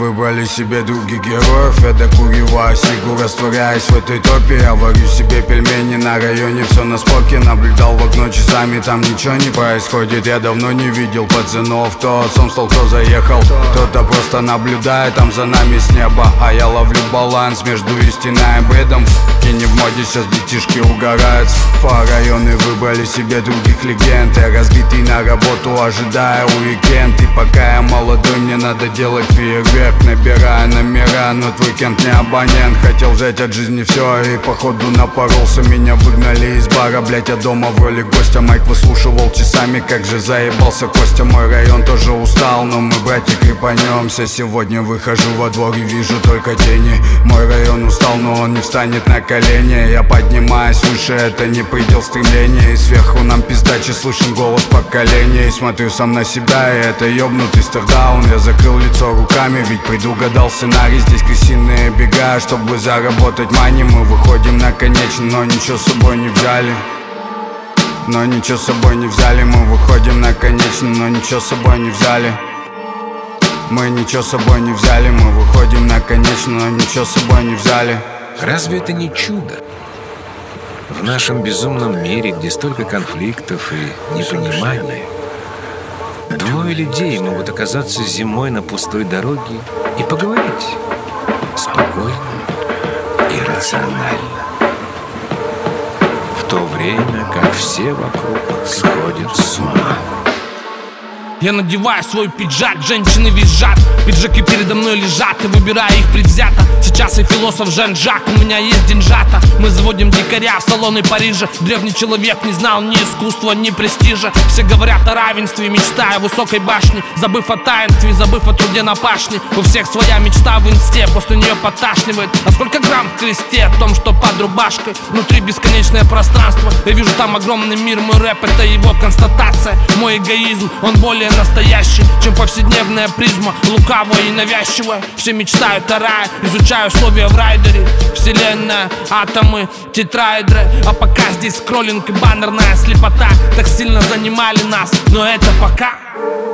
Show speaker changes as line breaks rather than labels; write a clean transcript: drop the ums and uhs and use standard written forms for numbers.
выбрали себе других героев. Я докуриваю сигу, растворяюсь в этой топе. Я варю себе пельмени на районе, все на споке. Наблюдал в окно часами, там ничего не происходит. Я давно не видел пацанов, кто отцом стал, кто заехал. Кто-то просто наблюдает там за нами с неба, а я ловлю баланс между истиной и бредом. И не в моде сейчас детишки угорают. По районы выбрали себе других легенд. Я разбитый на работу, ожидая уикенд. И пока я молодой, мне надо делать фейерверк. Набирая номера, но твой кент не абонент. Хотел взять от жизни все и походу напоролся. Меня выгнали из бара, блять, я дома в роли гостя. Майк выслушивал часами, как же заебался Костя. Мой район тоже устал, но мы, братья, крепанемся. Сегодня выхожу во двор и вижу только тени. Мой район устал, но он не встанет на колени. Я поднимаюсь выше, это не предел стремления. И сверху нам пиздачи, слышим голос поколения. И смотрю сам на себя, и это ёбнутый стардаун. Я закрыл лицо руками, ведь предугадал сценарий. Здесь крысиные бега, чтобы заработать мани. Мы выходим на конечный, но ничего с собой не взяли. Но ничего с собой не взяли. Мы выходим на конечный, но ничего с собой не взяли. Мы ничего с собой не взяли. Мы выходим на конечный, но ничего с собой не взяли.
Разве это не чудо? В нашем безумном мире, где столько конфликтов и непонимания, двое людей могут оказаться зимой на пустой дороге и поговорить спокойно и рационально, в то время как все вокруг сходят с ума.
Я надеваю свой пиджак, женщины визжат, пиджаки передо мной лежат, и выбираю их предвзято. Сейчас я философ Жан-Жак, у меня есть деньжата. Мы заводим дикаря в салоны Парижа. Древний человек не знал ни искусства, ни престижа. Все говорят о равенстве, мечтая о высокой башне, забыв о таинстве, забыв о труде на пашне. У всех своя мечта в инсте, после нее поташнивает. А сколько грамм в кресте о том, что под рубашкой внутри бесконечное пространство. Я вижу там огромный мир, мой рэп — это его констатация. Мой эгоизм, он более настоящий, чем повседневная призма, лукавая и навязчивая. Все мечтают о рае, изучаю условия в райдере. Вселенная, атомы, тетраэдры. А пока здесь скроллинг и баннерная слепота так сильно занимали нас, но это пока.